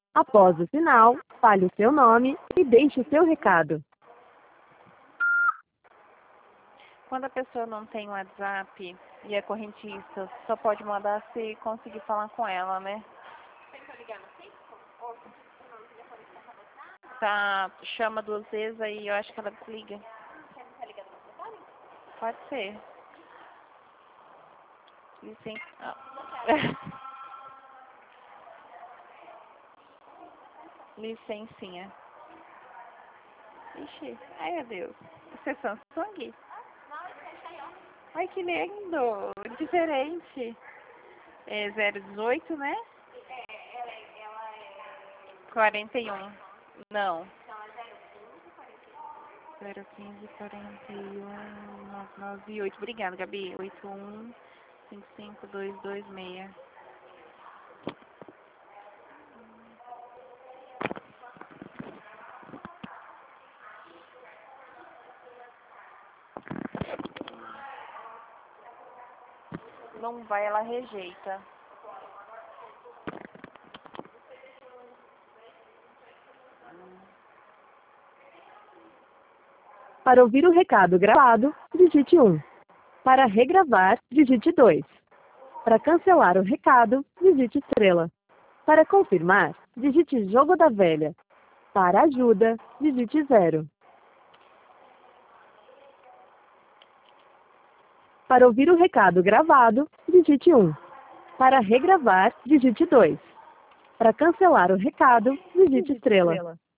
Após o sinal, fale o seu nome e deixe o seu recado. Quando a pessoa não tem WhatsApp e é correntista, só pode mandar se conseguir falar com ela, né? Tá, chama 2 vezes aí eu acho que ela desliga. Pode ser. Licença. Licencinha. Ixi, ai meu Deus. Isso é Samsung? Ai que lindo, diferente. É 018, né? 41. Não. 015 41 998. Obrigada, Gabi. 81 55226. Não vai, ela rejeita. Para ouvir o recado gravado, digite 1. Para regravar, digite 2. Para cancelar o recado, digite estrela. Para confirmar, digite jogo da velha. Para ajuda, digite 0. Para ouvir o recado gravado, digite 1. Para regravar, digite 2. Para cancelar o recado, digite estrela.